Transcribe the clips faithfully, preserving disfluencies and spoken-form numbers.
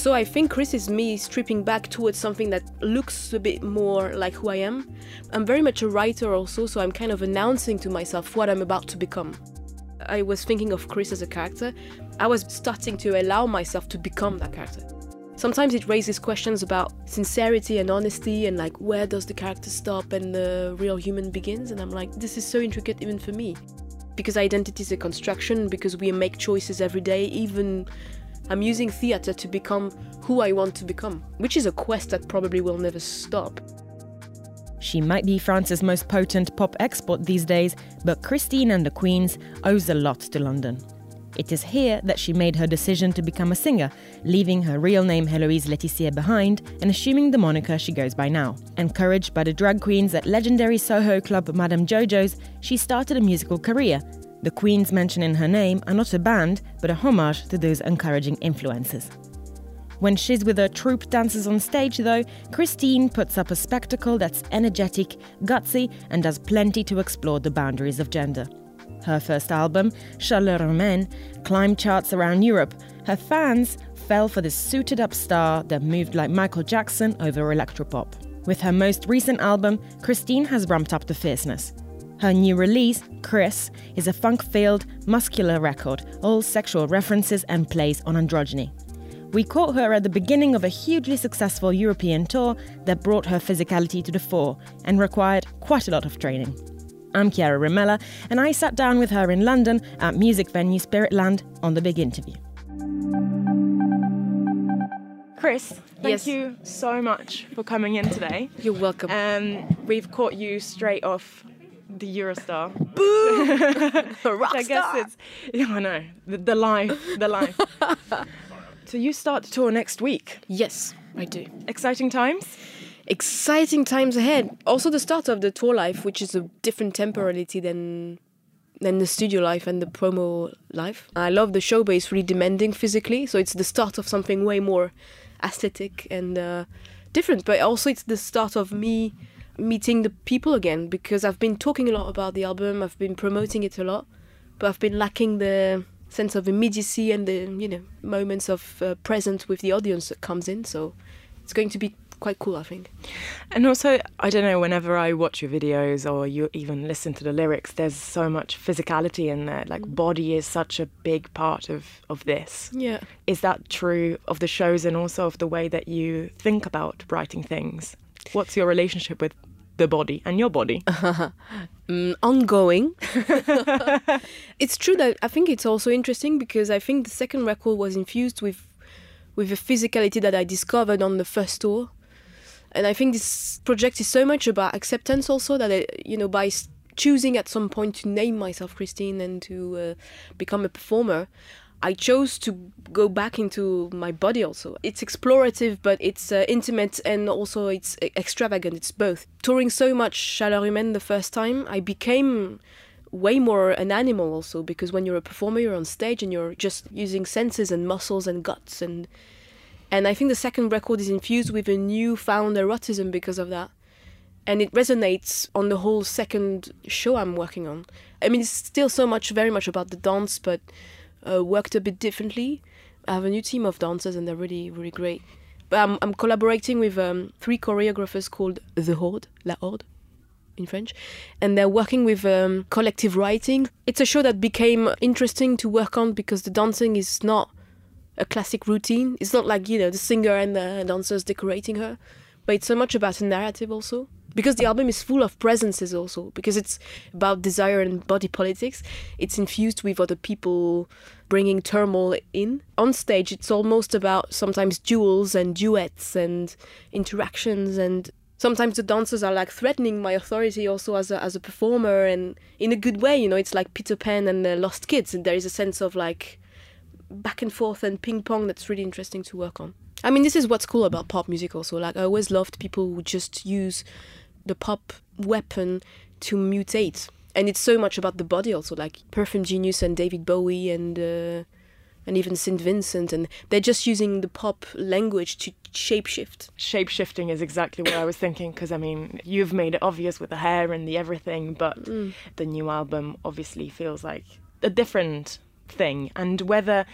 So I think Chris is me stripping back towards something that looks a bit more like who I am. I'm very much a writer also, so I'm kind of announcing to myself what I'm about to become. I was thinking of Chris as a character. I was starting to allow myself to become that character. Sometimes it raises questions about sincerity and honesty and like where does the character stop and the real human begins, and I'm like, this is so intricate even for me. Because identity is a construction, because we make choices every day, even I'm using theatre to become who I want to become, which is a quest that probably will never stop. She might be France's most potent pop export these days, but Christine and the Queens owes a lot to London. It is here that she made her decision to become a singer, leaving her real name Héloïse Laetitia behind and assuming the moniker she goes by now. Encouraged by the drag queens at legendary Soho club Madame Jojo's, she started a musical career. The Queens mentioned in her name are not a band, but a homage to those encouraging influences. When she's with her troupe dancers on stage, though, Christine puts up a spectacle that's energetic, gutsy, and does plenty to explore the boundaries of gender. Her first album, Chaleur Humaine, climbed charts around Europe. Her fans fell for this suited-up star that moved like Michael Jackson over electropop. With her most recent album, Christine has ramped up the fierceness. Her new release, Chris, is a funk-filled, muscular record, all sexual references and plays on androgyny. We caught her at the beginning of a hugely successful European tour that brought her physicality to the fore and required quite a lot of training. I'm Chiara Rimella, and I sat down with her in London at music venue Spiritland on The Big Interview. Chris, thank Yes. you so much for coming in today. You're welcome. Um, we've caught you straight off the Eurostar. Boo! Rock I guess star! it's, yeah, I know, the, the life, the life. So you start the tour next week. Yes, I do. Exciting times? Exciting times ahead. Also the start of the tour life, which is a different temporality than than the studio life and the promo life. I love the show, but it's really demanding physically, so it's the start of something way more aesthetic and uh, different. But also it's the start of me meeting the people again, because I've been talking a lot about the album, I've been promoting it a lot, but I've been lacking the sense of immediacy and the, you know, moments of uh, presence with the audience that comes in. So it's going to be quite cool, I think. And also, I don't know, whenever I watch your videos or you even listen to the lyrics, there's so much physicality in there. Like, body is such a big part of, of this. Yeah. Is that true of the shows and also of the way that you think about writing things? What's your relationship with the body and your body? mm, ongoing. It's true that I think it's also interesting because I think the second record was infused with with a physicality that I discovered on the first tour. And I think this project is so much about acceptance also that, I, you know, by choosing at some point to name myself Christine and to uh, become a performer, I chose to go back into my body also. It's explorative, but it's uh, intimate and also it's extravagant. It's both. Touring so much Chaleur Humaine the first time, I became way more an animal also, because when you're a performer, you're on stage and you're just using senses and muscles and guts. And and I think the second record is infused with a newfound erotism because of that. And it resonates on the whole second show I'm working on. I mean, it's still so much, very much about the dance, but uh, worked a bit differently. I have a new team of dancers and they're really, really great. But I'm, I'm collaborating with um, three choreographers called The Horde, La Horde in French, and they're working with um, collective writing. It's a show that became interesting to work on because the dancing is not a classic routine. It's not like, you know, the singer and the dancers decorating her, but it's so much about a narrative also. Because the album is full of presences also, because it's about desire and body politics, it's infused with other people bringing turmoil in. On stage, it's almost about sometimes duels and duets and interactions, and sometimes the dancers are like threatening my authority also as a, as a performer, and in a good way, you know, it's like Peter Pan and the Lost Kids, and there is a sense of like back and forth and ping pong that's really interesting to work on. I mean, this is what's cool about pop music also. Like, I always loved people who just use the pop weapon to mutate. And it's so much about the body also, like Perfume Genius and David Bowie and uh, and even Saint Vincent. And they're just using the pop language to shapeshift. Shape-shifting is exactly what I was thinking, because, I mean, you've made it obvious with the hair and the everything, but mm. the new album obviously feels like a different thing. And whether...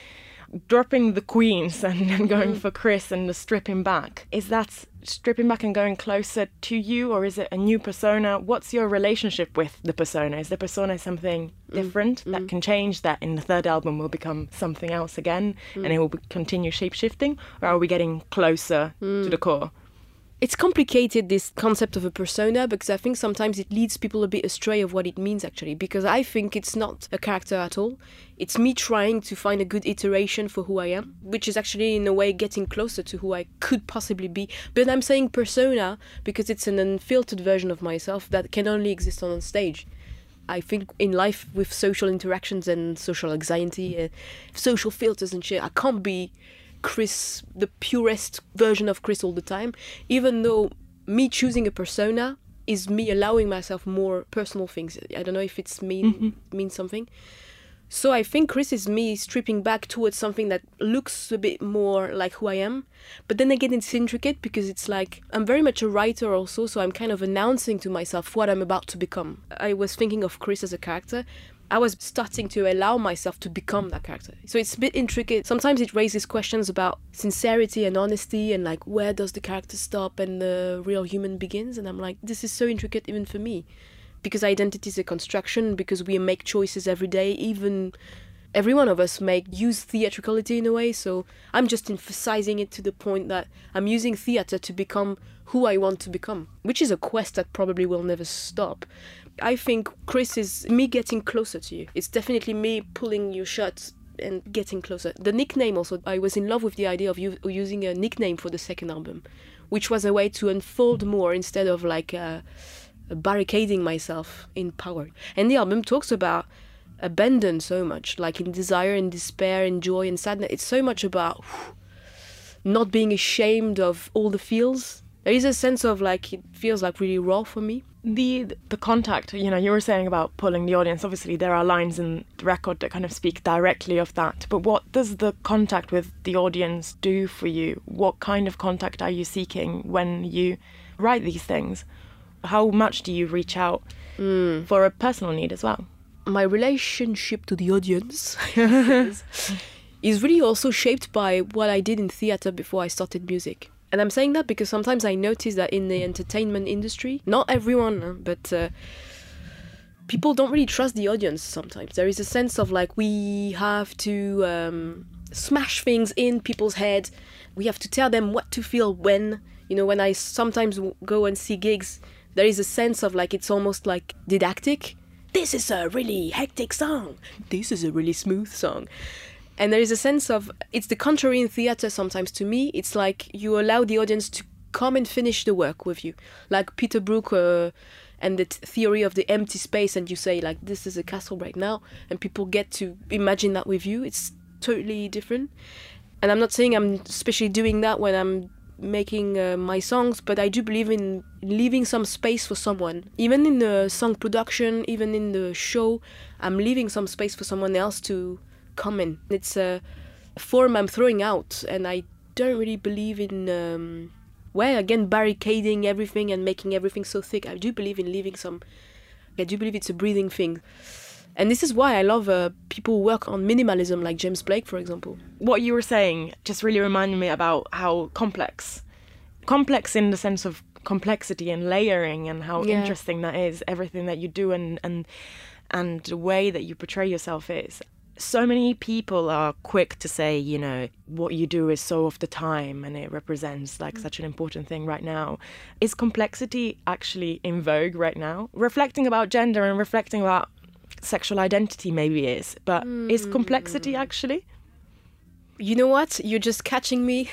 Dropping the Queens and then going Mm. for Chris and the stripping back, is that stripping back and going closer to you, or is it a new persona? What's your relationship with the persona? Is the persona something different Mm. that Mm. can change, that in the third album will become something else again Mm. and it will be- continue shape-shifting? Or are we getting closer Mm. to the core? It's complicated, this concept of a persona, because I think sometimes it leads people a bit astray of what it means actually, because I think it's not a character at all. It's me trying to find a good iteration for who I am, which is actually in a way getting closer to who I could possibly be. But I'm saying persona because it's an unfiltered version of myself that can only exist on stage. I think in life with social interactions and social anxiety, uh, social filters and shit, I can't be Chris, the purest version of Chris all the time, even though me choosing a persona is me allowing myself more personal things. I don't know if it's mean Mm-hmm. means something. So I think Chris is me stripping back towards something that looks a bit more like who I am. But then again, it's intricate because it's like, I'm very much a writer also, so I'm kind of announcing to myself what I'm about to become. I was thinking of Chris as a character. I was starting to allow myself to become that character. So it's a bit intricate. Sometimes it raises questions about sincerity and honesty and like, where does the character stop and the real human begins? And I'm like, this is so intricate even for me. Because identity is a construction, because we make choices every day, even every one of us make use theatricality in a way. So I'm just emphasizing it to the point that I'm using theatre to become who I want to become, which is a quest that probably will never stop. I think Chris is me getting closer to you. It's definitely me pulling your shirt and getting closer. The nickname also, I was in love with the idea of u- using a nickname for the second album, which was a way to unfold more instead of like uh, barricading myself in power. And the album talks about abandon so much, like in desire and despair and joy and sadness. It's so much about whew, not being ashamed of all the feels. There is a sense of like, it feels like really raw for me. The the contact, you know, you were saying about pulling the audience. Obviously, there are lines in the record that kind of speak directly of that. But what does the contact with the audience do for you? What kind of contact are you seeking when you write these things? How much do you reach out Mm. for a personal need as well? My relationship to the audience is, is really also shaped by what I did in theatre before I started music. And I'm saying that because sometimes I notice that in the entertainment industry, not everyone, but uh, people don't really trust the audience sometimes. There is a sense of like, we have to um, smash things in people's head. We have to tell them what to feel when. You know, when I sometimes w- go and see gigs, there is a sense of like, it's almost like didactic. This is a really hectic song. This is a really smooth song. And there is a sense of, it's the contrary in theatre sometimes to me. It's like you allow the audience to come and finish the work with you. Like Peter Brook uh, and the t- theory of the empty space, and you say like, this is a castle right now, and people get to imagine that with you. It's totally different. And I'm not saying I'm especially doing that when I'm making uh, my songs, but I do believe in leaving some space for someone. Even in the song production, even in the show, I'm leaving some space for someone else to come in. It's a form I'm throwing out, and I don't really believe in, um, well, again, barricading everything and making everything so thick. I do believe in leaving some, I do believe it's a breathing thing. And this is why I love uh, people who work on minimalism, like James Blake, for example. What you were saying just really reminded me about how complex, complex in the sense of complexity and layering, and how Yeah. interesting that is, everything that you do and, and, and the way that you portray yourself is. So many people are quick to say, you know, what you do is so of the time and it represents like such an important thing right now. Is complexity actually in vogue right now? Reflecting about gender and reflecting about sexual identity maybe is, but mm. is complexity actually? You know what? You're just catching me.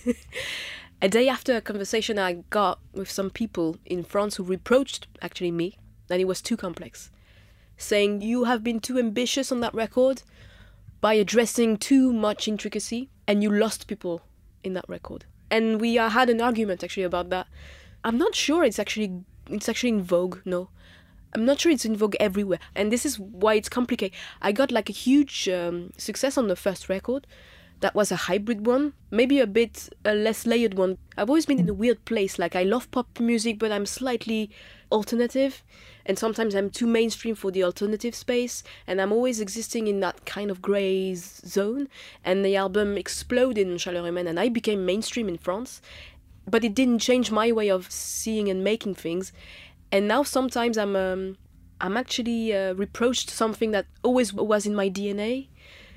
A day after a conversation I got with some people in France who reproached actually me that it was too complex, saying you have been too ambitious on that record by addressing too much intricacy, and you lost people in that record. And we uh, had an argument actually about that. I'm not sure it's actually it's actually in vogue, no. I'm not sure it's in vogue everywhere. And this is why it's complicated. I got like a huge um, success on the first record. That was a hybrid one, maybe a bit a less layered one. I've always been in a weird place. Like I love pop music, but I'm slightly alternative. and sometimes I'm too mainstream for the alternative space, and I'm always existing in that kind of grey zone. And the album exploded in Chaleur Humaine, and I became mainstream in France, but it didn't change my way of seeing and making things. And now sometimes I'm um, I'm actually uh, reproached something that always was in my D N A.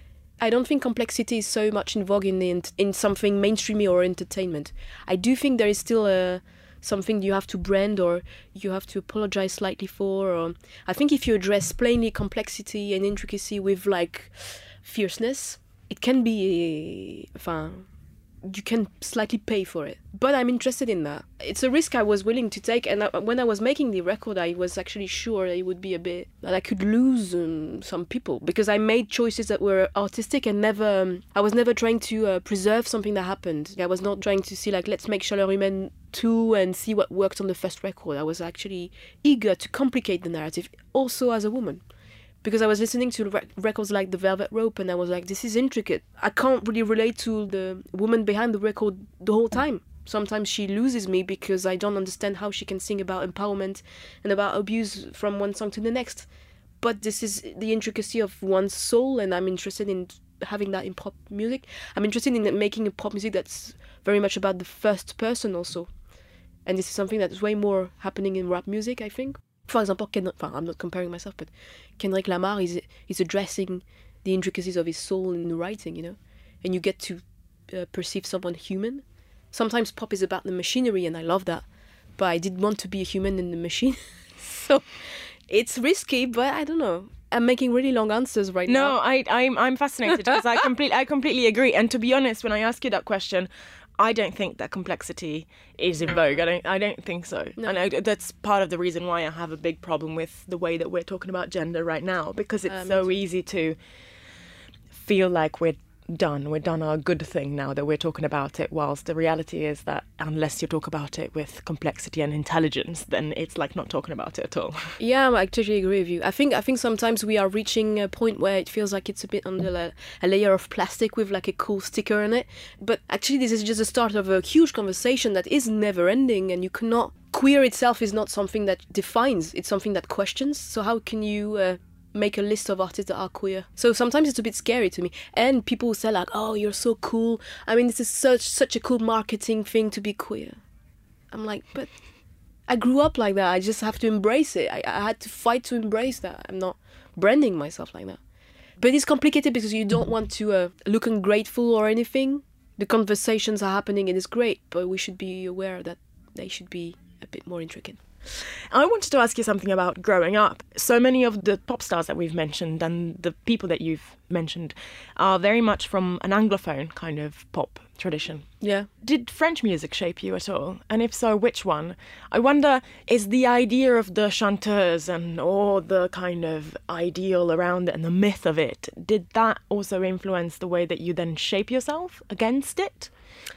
I don't think complexity is so much in vogue in the, in something mainstreamy or entertainment. I do think there is still a something you have to brand or you have to apologize slightly for. Or I think if you address plainly complexity and intricacy with like fierceness, it can be, enfin, you can slightly pay for it. But I'm interested in that. It's a risk I was willing to take, and I, when I was making the record, I was actually sure it would be a bit, that I could lose um, some people, because I made choices that were artistic and never, um, I was never trying to uh, preserve something that happened. I was not trying to see, like, let's make Chaleur Humaine two and see what worked on the first record. I was actually eager to complicate the narrative, also as a woman. Because I was listening to rec- records like The Velvet Rope, and I was like, this is intricate. I can't really relate to the woman behind the record the whole time. Sometimes she loses me because I don't understand how she can sing about empowerment and about abuse from one song to the next. But this is the intricacy of one's soul, and I'm interested in having that in pop music. I'm interested in making a pop music that's very much about the first person also. And this is something that's way more happening in rap music, I think. For example, Ken, I'm not comparing myself, but Kendrick Lamar is is addressing the intricacies of his soul in the writing, you know, and you get to uh, perceive someone human. Sometimes pop is about the machinery, and I love that, but I did want to be a human in the machine, so it's risky. But I don't know. I'm making really long answers right no, now. No, I I'm I'm fascinated because I completely I completely agree. And to be honest, when I ask you that question, I don't think that complexity is in vogue. I don't. I don't think so. No. And I, that's part of the reason why I have a big problem with the way that we're talking about gender right now, because it's um, so easy to feel like we're done. We're done our good thing now that we're talking about it. Whilst the reality is that unless you talk about it with complexity and intelligence, then it's like not talking about it at all. Yeah, I totally agree with you. I think I think sometimes we are reaching a point where it feels like it's a bit under a, a layer of plastic with like a cool sticker on it. But actually, this is just the start of a huge conversation that is never ending, and you cannot. Queer itself is not something that defines. It's something that questions. So how can you Uh, make a list of artists that are queer? So sometimes it's a bit scary to me. And people say like, oh, you're so cool. I mean, this is such such a cool marketing thing to be queer. I'm like, but I grew up like that. I just have to embrace it. I, I had to fight to embrace that. I'm not branding myself like that. But it's complicated because you don't want to uh, look ungrateful or anything. The conversations are happening and it's great, but we should be aware that they should be a bit more intricate. I wanted to ask you something about growing up. So many of the pop stars that we've mentioned and the people that you've mentioned are very much from an Anglophone kind of pop tradition. Yeah. Did French music shape you at all? And if so, which one? I wonder, is the idea of the chanteuse and all the kind of ideal around it and the myth of it, did that also influence the way that you then shape yourself against it?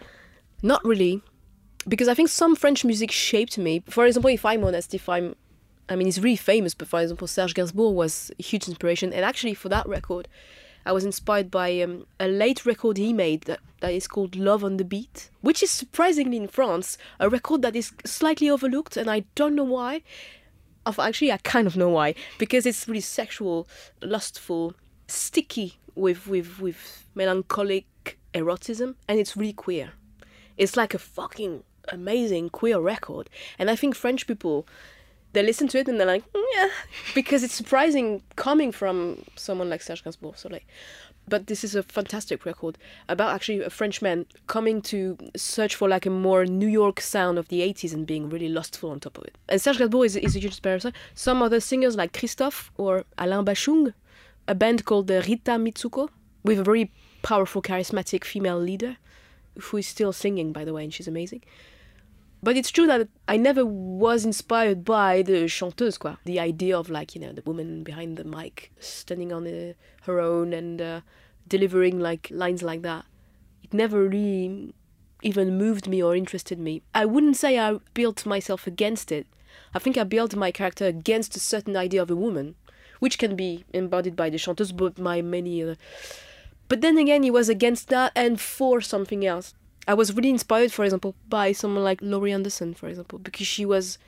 Not really. Because I think some French music shaped me. For example, if I'm honest, if I'm, I mean, he's really famous, but for example, Serge Gainsbourg was a huge inspiration. And actually for that record, I was inspired by um, a late record he made that, that is called Love on the Beat, which is surprisingly in France, a record that is slightly overlooked, and I don't know why. Actually, I kind of know why. Because it's really sexual, lustful, sticky with, with, with melancholic erotism, and it's really queer. It's like a fucking amazing queer record. And I think French people, they listen to it and they're like, yeah, because it's surprising coming from someone like Serge Gainsbourg. So like, but this is a fantastic record about actually a French man coming to search for like a more New York sound of the eighties and being really lustful on top of it. And Serge Gainsbourg is, is a huge inspiration. Some other singers like Christophe or Alain Bachung, a band called the Rita Mitsuko, with a very powerful, charismatic female leader, who is still singing, by the way, and she's amazing. But it's true that I never was inspired by the chanteuse, quoi. The idea of, like, you know, the woman behind the mic, standing on the, her own and uh, delivering, like, lines like that. It never really even moved me or interested me. I wouldn't say I built myself against it. I think I built my character against a certain idea of a woman, which can be embodied by the chanteuse, but my many... Uh... But then again, it was against that and for something else. I was really inspired, for example, by someone like Laurie Anderson, for example, because she was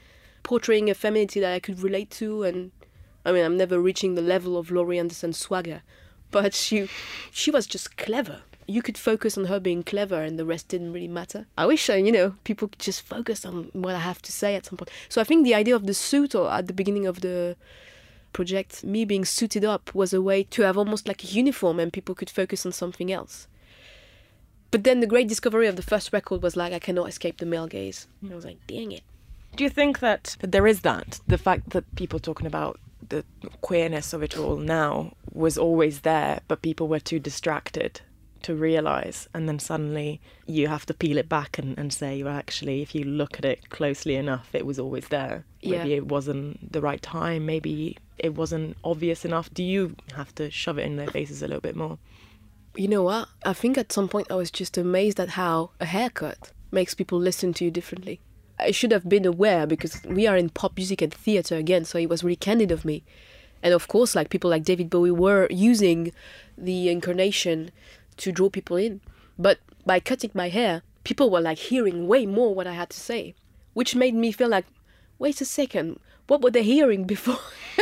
portraying a femininity that I could relate to. And I mean, I'm never reaching the level of Laurie Anderson's swagger, but she she was just clever. You could focus on her being clever and the rest didn't really matter. I wish, uh, you know, people could just focus on what I have to say at some point. So I think the idea of the suit, or at the beginning of the project, me being suited up, was a way to have almost like a uniform and people could focus on something else. But then the great discovery of the first record was like, I cannot escape the male gaze. And I was like, dang it. Do you think that there is that, the fact that people talking about the queerness of it all now was always there, but people were too distracted to realise, and then suddenly you have to peel it back and, and say, well, actually, if you look at it closely enough, it was always there. Maybe yeah. It wasn't the right time, maybe it wasn't obvious enough. Do you have to shove it in their faces a little bit more? You know what? I think at some point I was just amazed at how a haircut makes people listen to you differently. I should have been aware, because we are in pop music and theatre again, so it was really candid of me. And of course, like people like David Bowie were using the incarnation to draw people in. But by cutting my hair, people were like hearing way more what I had to say, which made me feel like, wait a second, what were they hearing before?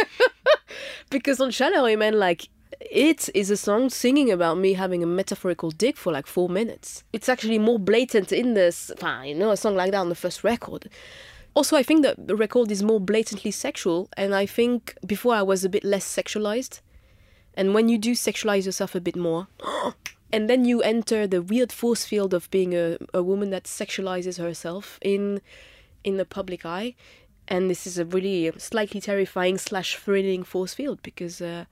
Because on Chaleur Humaine, like, it is a song singing about me having a metaphorical dick for like four minutes. It's actually more blatant in this, you know, a song like that on the first record. Also, I think that the record is more blatantly sexual, and I think before I was a bit less sexualized. And when you do sexualize yourself a bit more, and then you enter the weird force field of being a, a woman that sexualizes herself in in the public eye. And this is a really slightly terrifying slash thrilling force field, because uh,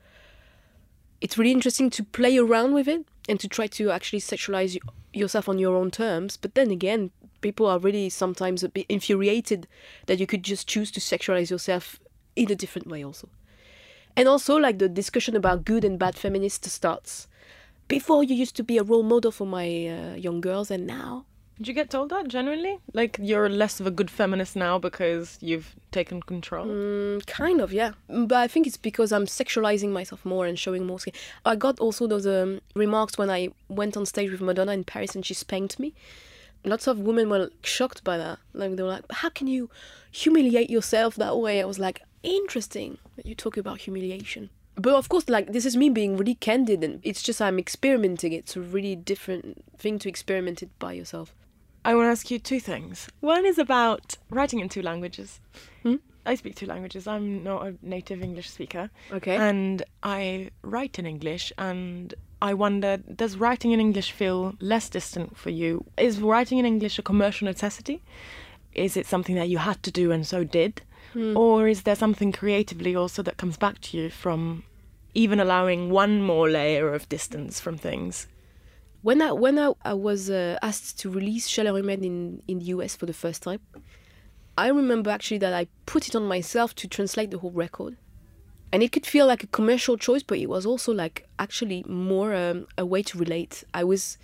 it's really interesting to play around with it and to try to actually sexualize y- yourself on your own terms. But then again, people are really sometimes a bit infuriated that you could just choose to sexualize yourself in a different way also. And also, like, the discussion about good and bad feminists starts. Before, you used to be a role model for my uh, young girls, and now... Did you get told that, genuinely? Like, you're less of a good feminist now because you've taken control? Mm, kind of, yeah. But I think it's because I'm sexualizing myself more and showing more skin. I got also those um, remarks when I went on stage with Madonna in Paris and she spanked me. Lots of women were shocked by that. Like, they were like, how can you humiliate yourself that way? I was like, interesting that you talk about humiliation. But of course, like, this is me being really candid, and it's just I'm experimenting. It's a really different thing to experiment it by yourself. I want to ask you two things. One is about writing in two languages. Hmm? I speak two languages. I'm not a native English speaker. Okay. And I write in English, and I wonder, does writing in English feel less distant for you? Is writing in English a commercial necessity? Is it something that you had to do and so did? Hmm. Or is there something creatively also that comes back to you from even allowing one more layer of distance from things? When I when I, I was uh, asked to release Chaleur Humaine in, in the U S for the first time, I remember actually that I put it on myself to translate the whole record. And it could feel like a commercial choice, but it was also like actually more um, a way to relate. I was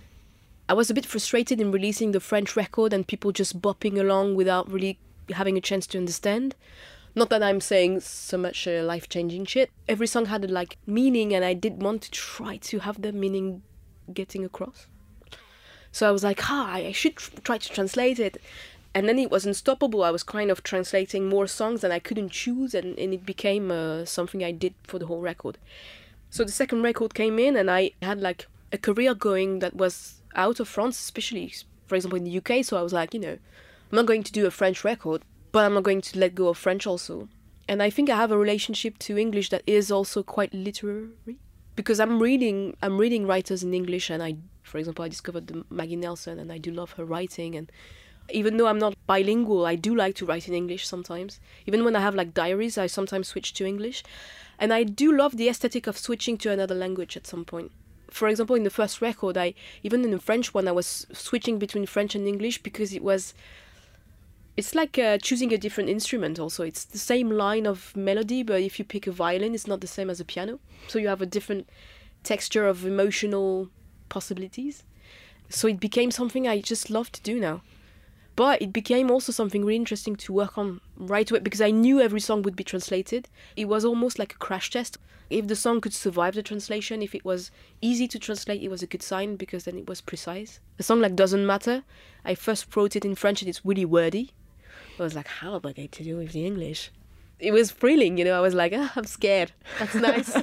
I was a bit frustrated in releasing the French record and people just bopping along without really having a chance to understand. Not that I'm saying so much uh, life-changing shit. Every song had a like meaning, and I did want to try to have the meaning getting across. So I was like, ah, I should tr- try to translate it. And then it was unstoppable. I was kind of translating more songs and I couldn't choose, and, and it became uh, something I did for the whole record. So the second record came in and I had like a career going that was out of France, especially, for example, in the U K. So I was like, you know, I'm not going to do a French record, but I'm not going to let go of French also. And I think I have a relationship to English that is also quite literary, because I'm reading I'm reading writers in English, and I, for example, I discovered the Maggie Nelson, and I do love her writing. And even though I'm not bilingual, I do like to write in English sometimes. Even when I have like diaries, I sometimes switch to English. And I do love the aesthetic of switching to another language at some point. For example, in the first record, I even in the French one, I was switching between French and English because it was... It's like uh, choosing a different instrument also. It's the same line of melody, but if you pick a violin, it's not the same as a piano. So you have a different texture of emotional possibilities. So it became something I just love to do now. But it became also something really interesting to work on right away, because I knew every song would be translated. It was almost like a crash test. If the song could survive the translation, if it was easy to translate, it was a good sign, because then it was precise. A song like Doesn't Matter, I first wrote it in French and it's really wordy. I was like, how am I going to do with the English? It was thrilling, you know. I was like, ah, I'm scared. That's nice.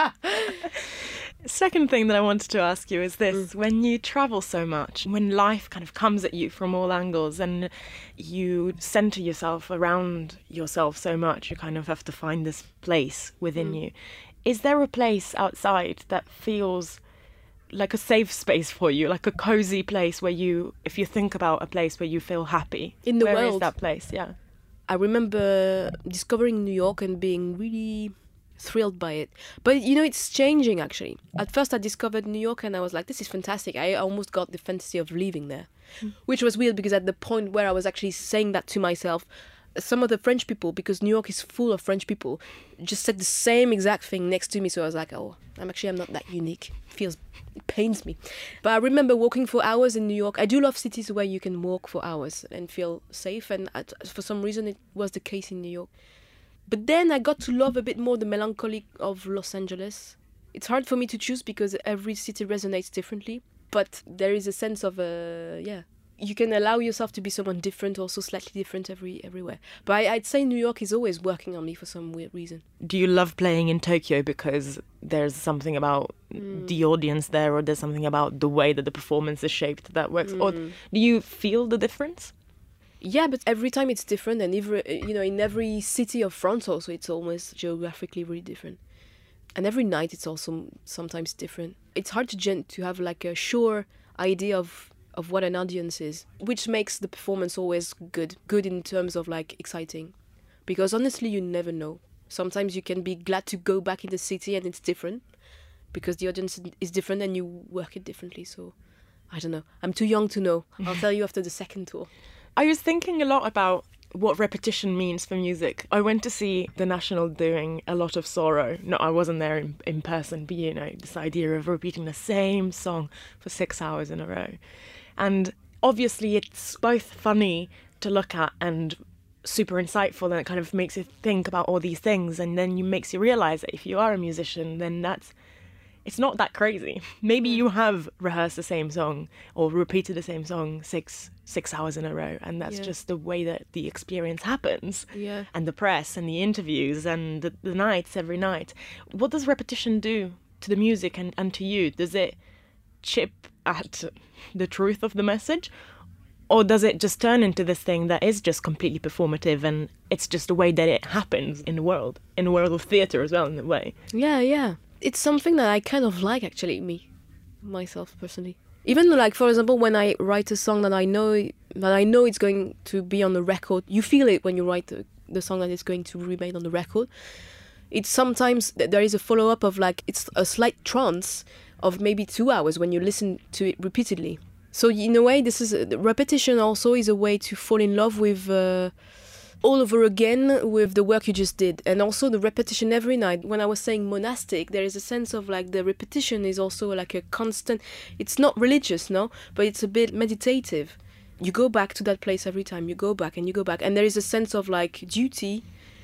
Second thing that I wanted to ask you is this. Mm. When you travel so much, when life kind of comes at you from all angles and you center yourself around yourself so much, you kind of have to find this place within Mm. you. Is there a place outside that feels like a safe space for you, like a cozy place where you, if you think about a place where you feel happy? In the where world. is that place? Yeah. I remember discovering New York and being really thrilled by it. But, you know, it's changing, actually. At first, I discovered New York and I was like, this is fantastic. I almost got the fantasy of leaving there, mm. which was weird because at the point where I was actually saying that to myself, some of the French people, because New York is full of French people, just said the same exact thing next to me. So I was like, oh, I'm actually, I'm not that unique. It feels, it pains me. But I remember walking for hours in New York. I do love cities where you can walk for hours and feel safe. And I, for some reason, it was the case in New York. But then I got to love a bit more the melancholy of Los Angeles. It's hard for me to choose because every city resonates differently. But there is a sense of, uh, yeah, you can allow yourself to be someone different, also slightly different every everywhere. But I, I'd say New York is always working on me for some weird reason. Do you love playing in Tokyo because there's something about mm. the audience there, or there's something about the way that the performance is shaped that works? Mm. Or do you feel the difference? Yeah, but every time it's different, and every, you know, in every city of France also, it's almost geographically really different. And every night it's also sometimes different. It's hard to gen- to have like a sure idea of of what an audience is, which makes the performance always good. Good in terms of like exciting. Because honestly, you never know. Sometimes you can be glad to go back in the city and it's different because the audience is different and you work it differently. So I don't know. I'm too young to know. I'll tell you after the second tour. I was thinking a lot about what repetition means for music. I went to see the National doing A Lot of Sorrow. No, I wasn't there in, in person, but you know, this idea of repeating the same song for six hours in a row. And obviously it's both funny to look at and super insightful, and it kind of makes you think about all these things, and then you makes you realise that if you are a musician, then that's it's not that crazy. Maybe you have rehearsed the same song or repeated the same song six six hours in a row, and that's yeah. just the way that the experience happens. Yeah. And the press and the interviews and the, the nights every night. What does repetition do to the music and, and to you? Does it chip at the truth of the message? Or does it just turn into this thing that is just completely performative, and it's just the way that it happens in the world, in the world of theatre as well, in a way? Yeah, yeah. It's something that I kind of like, actually, me, myself, personally. Even like, for example, when I write a song that I know that I know it's going to be on the record, you feel it when you write the, the song that is going to remain on the record. It's sometimes, there is a follow-up of like, it's a slight trance of maybe two hours when you listen to it repeatedly. So in a way, this is a, repetition also is a way to fall in love with uh, all over again with the work you just did. And also the repetition every night. When I was saying monastic, there is a sense of like the repetition is also like a constant, it's not religious, no, but it's a bit meditative. You go back to that place every time, you go back and you go back. And there is a sense of like duty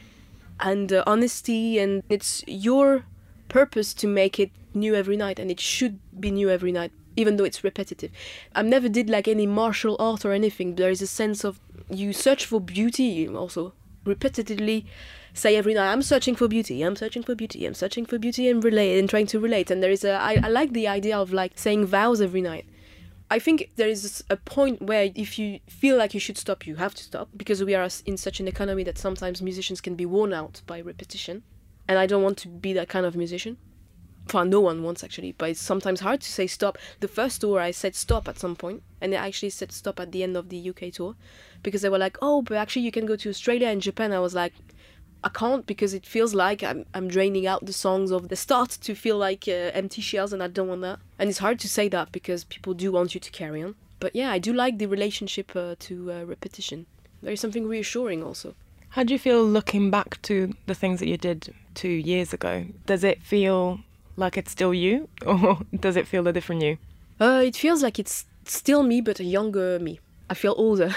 and uh, honesty, and it's your purpose to make it new every night, and it should be new every night, even though it's repetitive. I never did like any martial art or anything. There is a sense of you search for beauty also. Repetitively say every night, I'm searching for beauty, I'm searching for beauty, I'm searching for beauty and relate and trying to relate. And there is a, I, I like the idea of like saying vows every night. I think there is a point where if you feel like you should stop, you have to stop, because we are in such an economy that sometimes musicians can be worn out by repetition. And I don't want to be that kind of musician. Well, no one wants, actually, but it's sometimes hard to say stop. The first tour I said stop at some point, and I actually said stop at the end of the U K tour, because they were like, oh, but actually you can go to Australia and Japan. I was like, I can't, because it feels like I'm I'm draining out the songs of the start to feel like uh, empty shells, and I don't want that. And it's hard to say that because people do want you to carry on. But yeah, I do like the relationship uh, to uh, repetition. There is something reassuring also. How do you feel looking back to the things that you did two years ago? Does it feel like it's still you, or does it feel a different you? Uh, it feels like it's still me, but a younger me. I feel older.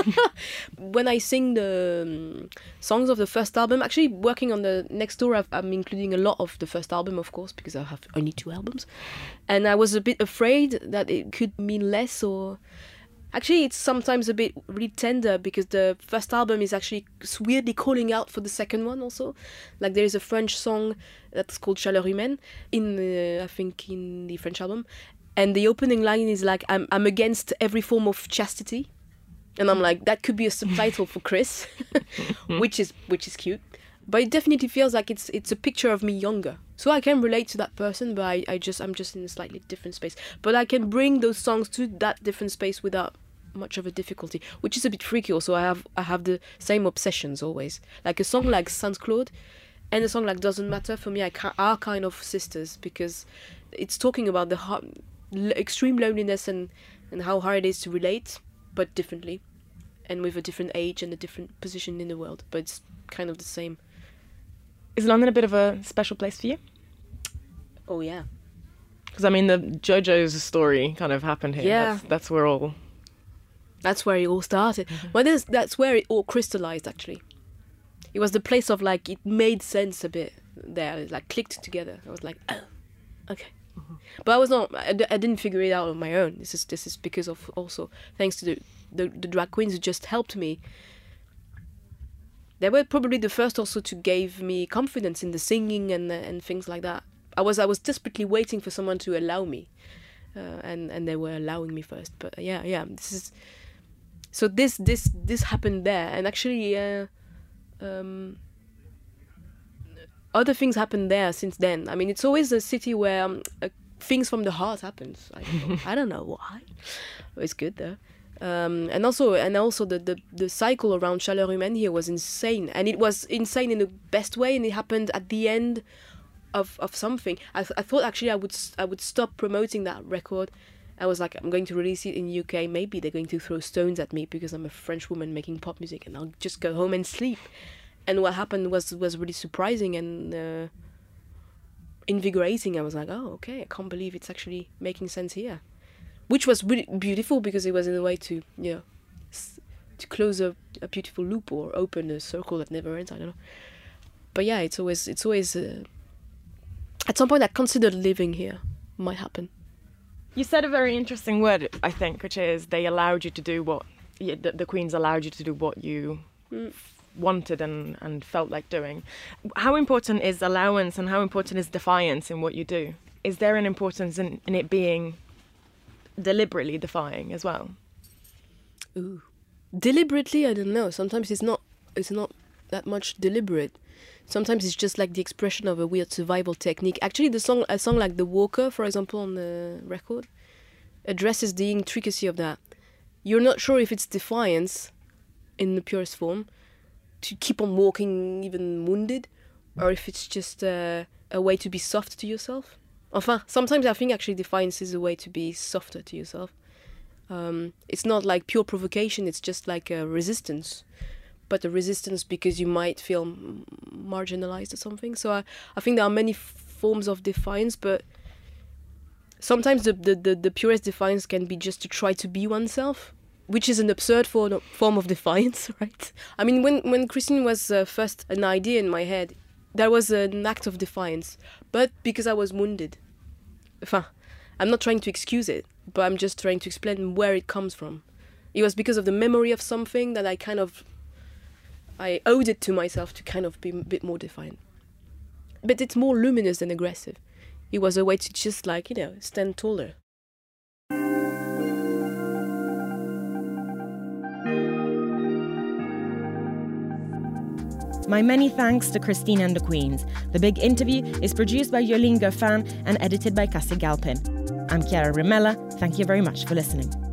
When I sing the um, songs of the first album, actually working on the next tour, I've, I'm including a lot of the first album, of course, because I have only two albums. And I was a bit afraid that it could mean less, or Actually, it's sometimes a bit really tender because the first album is actually weirdly calling out for the second one also. Like there is a French song that's called Chaleur Humaine in uh, I think in the French album, and the opening line is like I'm I'm against every form of chastity, and I'm like that could be a subtitle for Chris, which is which is cute, but it definitely feels like it's it's a picture of me younger. So I can relate to that person, but I, I just I'm just in a slightly different space. But I can bring those songs to that different space without much of a difficulty, which is a bit freaky. Also, I have I have the same obsessions always. Like a song like Saint Claude, and a song like Doesn't Matter for me, I ca- are kind of sisters because it's talking about the hard, l- extreme loneliness and and how hard it is to relate, but differently, and with a different age and a different position in the world. But it's kind of the same. Is London a bit of a special place for you? Oh yeah. Because I mean, the JoJo's story kind of happened here. Yeah. That's, that's where all. That's where it all started. Mm-hmm. Well, that's, that's where it all crystallized, actually. It was the place of, like, it made sense a bit there. It, like, clicked together. I was like, oh, okay. Mm-hmm. But I was not, I, I didn't figure it out on my own. This is this is because of also, thanks to the, the, the drag queens who just helped me. They were probably the first also to give me confidence in the singing and and things like that. I was I was desperately waiting for someone to allow me. Uh, and, and they were allowing me first. But uh, yeah, yeah, this is... So this this this happened there, and actually uh, um, other things happened there since then. I mean, it's always a city where um, uh, things from the heart happens. I don't know, I don't know why. It's good though, um, and also and also the, the the cycle around Chaleur Humaine here was insane, and it was insane in the best way, and it happened at the end of of something. I th- I thought actually I would I would stop promoting that record. I was like, I'm going to release it in the U K. Maybe they're going to throw stones at me because I'm a French woman making pop music, and I'll just go home and sleep. And what happened was was really surprising and uh, invigorating. I was like, oh, okay, I can't believe it's actually making sense here, which was really beautiful because it was in a way to, you know, s- to close a, a beautiful loop or open a circle that never ends. I don't know. But yeah, it's always it's always uh, at some point I considered living here might happen. You said a very interesting word, I think, which is they allowed you to do what yeah, the, the Queens allowed you to do what you mm. wanted and, and felt like doing. How important is allowance and how important is defiance in what you do? Is there an importance in, in it being deliberately defying as well? Ooh, deliberately, I don't know. Sometimes it's not. It's not that much deliberate. Sometimes it's just like the expression of a weird survival technique. Actually, the song, a song like The Walker, for example, on the record, addresses the intricacy of that. You're not sure if it's defiance, in the purest form, to keep on walking even wounded, or if it's just uh, a way to be soft to yourself. Enfin, sometimes I think actually defiance is a way to be softer to yourself. Um, it's not like pure provocation, it's just like a resistance. But a resistance because you might feel marginalized or something. So I, I think there are many f- forms of defiance, but sometimes the, the, the, the purest defiance can be just to try to be oneself, which is an absurd form form of defiance, right? I mean, when, when Christine was uh, first an idea in my head, that was an act of defiance, but because I was wounded. Enfin, I'm not trying to excuse it, but I'm just trying to explain where it comes from. It was because of the memory of something that I kind of... I owed it to myself to kind of be a bit more defiant. But it's more luminous than aggressive. It was a way to just, like, you know, stand taller. My many thanks to Christine and the Queens. The Big Interview is produced by Jolene Goffin and edited by Cassie Galpin. I'm Chiara Rimella. Thank you very much for listening.